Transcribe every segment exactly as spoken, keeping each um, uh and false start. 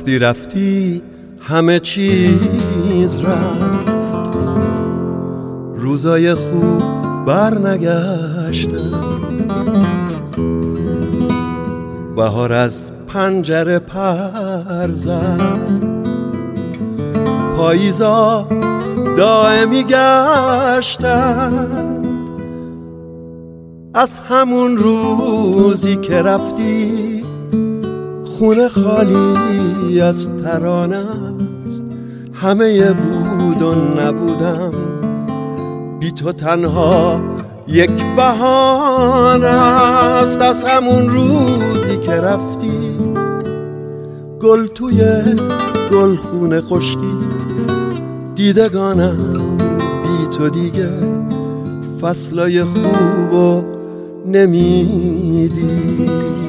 وقتی رفتی همه چیز رفت، روزای خوب برنگشتن، بهار از پنجره پر زد، پاییزا دائمی گشتن. از همون روزی که رفتی خونه خالی از ترانه است، همه بود و نبودم، بی تو تنها یک بهانه است. از همون روزی که رفتی گل توی گل خونه خشکید، دیدگانم بی تو دیگه فصلای خوبو نمیدی.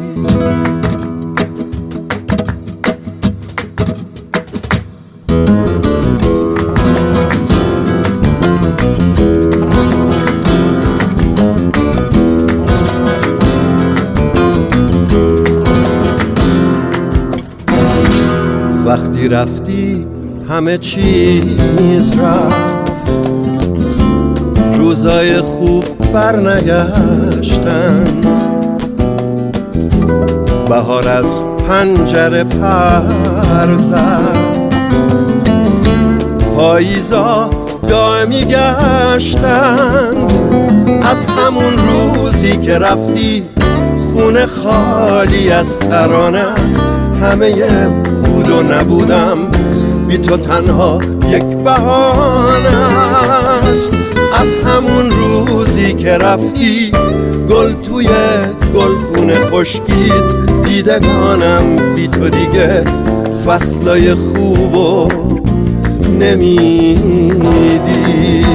وقتی رفتی همه چیز رفت، روزای خوب برنگشتند، بهار از پنجره پر زد، پاییزا دائمی گشتند. از همون روزی که رفتی خونه خالی از ترانه است، همه بود و نبودم، بی تو تنها یک بهانه است. از همون روزی که رفتی گل توی گلخونه خشکید، دیدگانم بی تو دیگه فصلای خوبو نمیدی.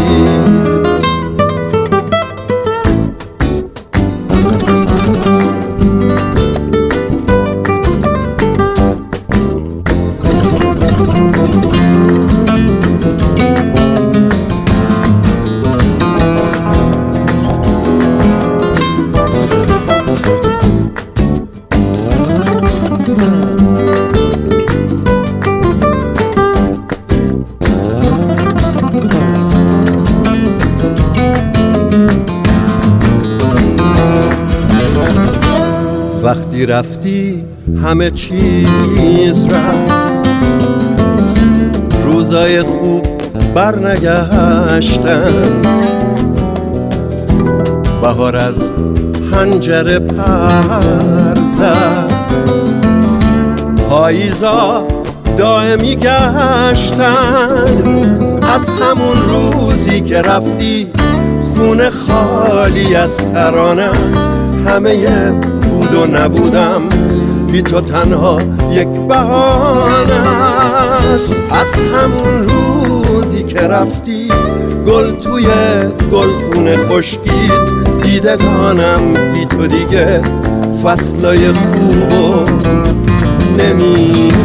وقتی رفتی همه چیز رفت، روزای خوب برنگشتن، بهار از پنجره پر زد، پاییزا دائمی گشتند. از همون روزی که رفتی خونه خالی از ترانه است، همه بود و نبودم، بی تو تنها یک بهانه است. از همون روزی که رفتی گل توی گلخونه خشکید، دیدگانم بی تو دیگه فصلای خوبو نمی